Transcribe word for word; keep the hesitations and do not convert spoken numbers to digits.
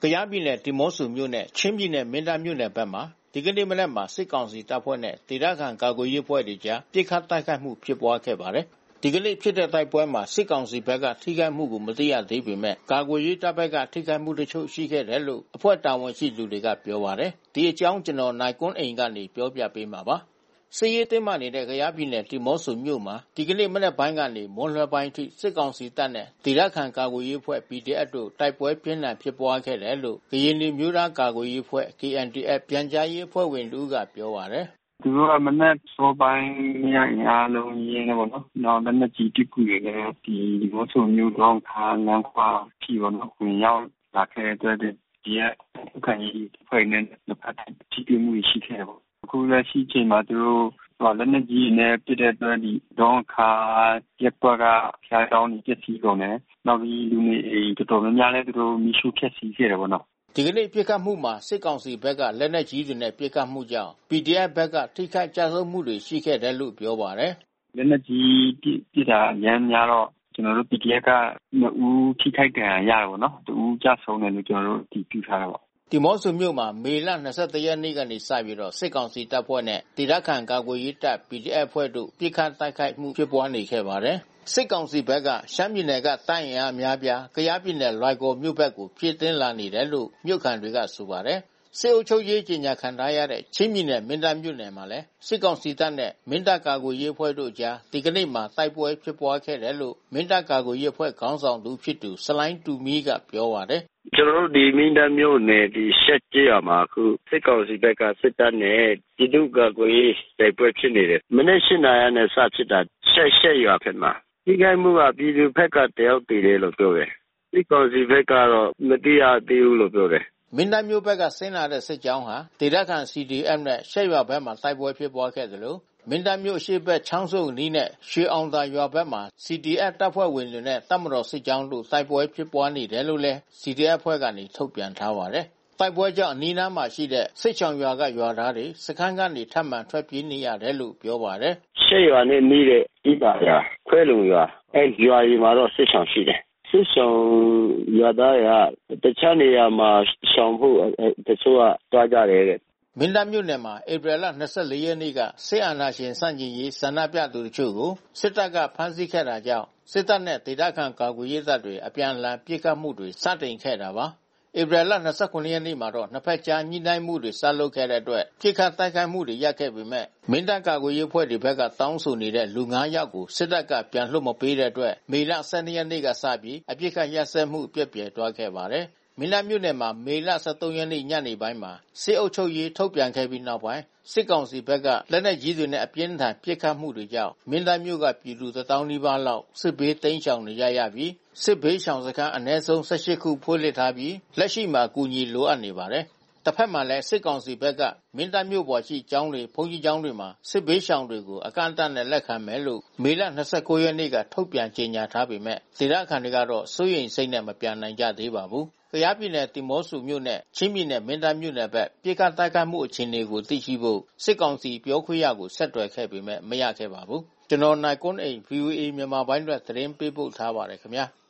ကယားပြည်နယ်ဒီမော့ဆိုမြို့နဲ့ချင်းပြည်နယ်မင်းတပ်မြို့နယ်ဘက်မှာဒီကနေ့မနက်မှာစစ်ကောင်စီတပ်ဖွဲ့နဲ့ဒေသခံကာကွယ်ရေးအဖွဲ့တွေကြားပစ်ခတ်တိုက်ခိုက်မှုဖြစ်ပွားခဲ့ပါတယ်။ဒီကနေ့ဖြစ်တဲ့တိုက်ပွဲမှာစစ်ကောင်စီဘက်ကထိခိုက်မှုကိုမသိရသေးပေမဲ့ကာကွယ်ရေးတပ်ဘက်ကထိခိုက်မှုတချို့ရှိခဲ့တယ်လို့အဖွဲ့တာဝန်ရှိသူတွေကပြောပါတယ်။ဒီအကြောင်းကျွန်တော်နိုင်ကွန်းအိန်ကနေပြောပြပေးမှာပါ။စစ်ရေးတင်းမာနေတဲ့ကယားပြည်နယ်ဒီမော့ဆိုမြို့မှာဒီကနေ့မနက်ပိုင်းကနေမွန်လွယ်ပိုင်းထိစစ်ကောင်စီတပ်နဲ့ဒေသခံကာကွယ်ရေးအဖွဲ့ ပီ ဒီ အက်ဖ် တို့တိုက်ပွဲပြင်းထန်ဖြစ်ပွားခဲ့တယ်လို့ကရင်ပြည်မျိုးသားကာကွယ်ရေးအဖွဲ့ ကေ အန် ဒီ အက်ဖ် ပြန်ကြားရေးအဖွဲ့ဝင်တဦးကပြောပါတယ်။သူတို့ကမနက်စောပိုင်းညအင်အားလုံးရင်းနေပေါ့နော်။နောက်လက်နက်ကြီးတစ်ခုတွေလည်းဒီဒီမော့ဆိုမြို့တော့ခါလမ်းခွာဖြီပေါ့နော်။ဝင်ရောက်လာခဲ့တဲ့ဒီရဲ့ခံရေးဖွဲ့နေနှစ်ဖက်ထိတွေ့မှုရှိခဲ့တယ်ပေါ့။အခုလက်ရှိချိန်မှာသူတို့လက်နက်ကြီးနဲ့ပြစ်တဲ့အတွက်ဒီတော့ခါရက်ကွက်ကဖျားတောင်းနေပြစ်စီကုန်တယ်။နောက်ပြီးလူနေအိမ်တော်တော်များများလည်းသူတို့မီးရှို့ဖျက်ဆီးခဲ့တယ်ပေါ့နော်။ဒီကနေ့ပြစ်ခတ်မှုမှာစစ်ကောင်စီဘက်ကလက်နက်ကြီးတွေနဲ့ပြစ်ခတ်မှုကြောင့် ပီ ဒီ အက်ဖ် ဘက်ကထိခိုက်ကြဆုံးမှုတွေရှိခဲ့တယ်လို့ပြောပါတယ်။လက်နက်ကြီးပြစ်ပြစ်တာရမ်းများတော့ကျွန်တော်တို့ ပီ ဒီ အက်ဖ် ကနှစ်ဦးထိခိုက်ဒဏ်ရာရတယ်ပေါ့နော်။တဦးကြဆုံးတယ်လို့ကျွန်တော်တို့အတည်ပြုထားတာပေါ့ဒီမော့ဆိုမြို့မှာမေလ၂၁ရက်နေ့ကနေစပြီးတော့စစ်ကောင်စီတပ်ဖွဲ့နဲ့ဒေသခံကာကွယ်ရေးတပ် ပီ ဒီ အက်ဖ် အဖွဲ့တို့ပစ်ခတ်တိုက်ခိုက်မှုဖြစ်ပွားနေခဲ့ပါတယ်။စစ်ကောင်စီဘက်ကရှမ်းပြည်နယ်ကတပ်အင်အားများပြားကယားပြည်နယ်လွိုင်ကော်မြို့ဘက်ကိုဖြည့်တင်းလာနေတယ်လို့မြို့ခံတွေကဆိုပါတယ်။စစ်အုပ်ချုပ်ရေးကြီးညာခံထားရတဲ့ချင်းပြည်နယ်မင်းတပ်မြို့နယ်မှာလည်းစစ်ကောင်စီတပ်နဲ့မင်းတပ်ကာကွယ်ရေးအဖွဲ့တို့ကြားဒီကနေ့မှာတိုက်ပွဲဖြစ်ပွားခဲ့တယ်လို့မင်းတပ်ကာကွယ်ရေးအဖွဲ့ခေါင်းဆောင်သူဖြစ်သူစလိုင်းတူမီကပြောပါတယ်။ကျွန်တော်တို့ဒီမင်းတပ်မြို့နယ်ဒီရှက်ကြေးရမှာအခုစစ်ကောင်စီဘက်ကစစ်တပ်နဲ့ပြည်သူ့ကာကွယ်ရေးတိုက်ပွဲဖြစ်နေတယ်။မနေ့၈နာရီနဲ့စဖြစ်တာရှက်ရှက်ရွာဖက်မှာဒီကိမှုကပြည်သူဘက်ကတယောက်တည်တယ်လို့ပြောတယ်။စစ်ကောင်စီဘက်ကတော့မတိရသေးဘူးလို့ပြောတယ်မင်းတပ်မြို့ဘက်ကဆင်းလာတဲ့စစ်ကြောင်းဟာဒေသခံ စီ ဒီ အက်ဖ် နဲ့ရှက်ရွာဘက်မှာတိုက်ပွဲဖြစ်ပွားခဲ့တယ်လို့မင်းတပ်မြို့အရှေ့ဘက်ချောင်းစုံအနီးနဲ့ရွှေအောင်သာရွာဘက်မှာ စီ ဒီ အက်ဖ် တပ်ဖွဲ့ဝင်တွေနဲ့တပ်မတော်စစ်ကြောင်းတို့တိုက်ပွဲဖြစ်ပွားနေတယ်လို့လည်း စီ ဒီ အက်ဖ် အဖွဲ့ကနေထုတ်ပြန်ထားပါတယ်။တိုက်ပွဲကြောင့်အနီးနားမှာရှိတဲ့စစ်ချောင်ရွာကရွာသားတွေစခန်းကနေထပ်မံထွက်ပြေးနေရတယ်လို့ပြောပါတယ်။ရှက်ရွာနဲ့နီးတဲ့ဤပါရွာခွဲလုံရွာအဲရွာကြီးမှာတော့စစ်ချောင်ရှိတယ်။စစ်ဆောင်ရွာသားရတခြားနေရာမှာရှောင်ဖို့တချို့ကတွားကြတယ်တဲ့မင်းတပ်မြို့နယ်မှာဧပြီလ၂၄ရက်နေ့ကစစ်အာဏာရှင်ဆန့်ကျင်ရေးဆန္ဒပြသူတချို့ကိုစစ်တပ်ကဖမ်းဆီးခဲ့တာကြောင့်စစ်တပ်နဲ့ဒေသခံကာကွယ်ရေးတပ်တွေအပြန်အလှန်ပစ်ခတ်မှုတွေစတင်ခဲ့တာပါဧပြီလ၂၇ရက်နေ့မှာတော့နှစ်ဖက်ကြားညှိနှိုင်းမှုတွေစလုပ်ခဲ့တဲ့အတွက်ပစ်ခတ်တိုက်ခိုက်မှုတွေရပ်ခဲ့ပေမဲ့မင်းတပ်ကာကွယ်ရေးအဖွဲ့တွေဘက်ကတောင်းဆိုနေတဲ့လူငါးယောက်ကိုစစ်တပ်ကပြန်လွှတ်မပေးတဲ့အတွက်မေလ၁၂ရက်နေ့ကစပြီးအပစ်ခတ်ရပ်စဲမှုပြည့်ပြည့်သွားခဲ့ပါတယ်မင်းတပ်မြို့နယ်မှာမေလ၁၃ရက်နေ့ညနေပိုင်းမှာစစ်အုပ်ချုပ်ရေးထုတ်ပြန်ခဲ့ပြီးနောက်ပိုင်းစစ်ကောင်စီဘက်ကလက်နက်ကြီးတွေနဲ့အပြင်းထန်ပစ်ခတ်မှုတွေကြောင့်မင်းတပ်မြို့ကပြည်သူတစ်သောင်းနီးပါးလောက်စစ်ဘေးတိမ်းရှောင်နေကြရပြီးစစ်ဘေးရှောင်စခန်းအနည်းဆုံး၁၈ခုဖွင့်လှစ်ထားပြီးလက်ရှိမှာအကူအညီလိုအပ်နေပါတယ်။တစ်ဖက်မှာလည်းစစ်ကောင်စီဘက်ကမင်းတပ်မြို့ပေါ်ရှိကျောင်းတွေဘုန်းကြီးကျောင်းတွေမှာစစ်ဘေးရှောင်တွေကိုအကန့်အသတ်နဲ့လက်ခံမယ်လို့မေလ၂၉ရက်နေ့ကထုတ်ပြန်ကြေညာထားပေမဲ့ဒေသခံတွေကတော့စိုးရိမ်စိတ်နဲ့မပြန်နိုင်ကြသေးပါဘူး။ကယားပြည်နယ်ဒီမော့ဆိုမြို့နဲ့ချင်းပြည်နယ်မင်းတပ်မြို့နယ်ဘက်ပြည်ကတိုက်ခိုက်မှုအခြေအနေကိုသိရှိဖို့စစ်ကောင်စီပြောခွင့်ရကိုဆက်သွယ်ခဲ့ပေမဲ့မရခဲ့ပါဘူး။ကျွန်တော်နိုင်ကွန်းအိန် ဗွီအိုအေမြန်မာပိုင်းအတွက်သတင်းပေးပို့ထားပါတယ်ခင်ဗျာ။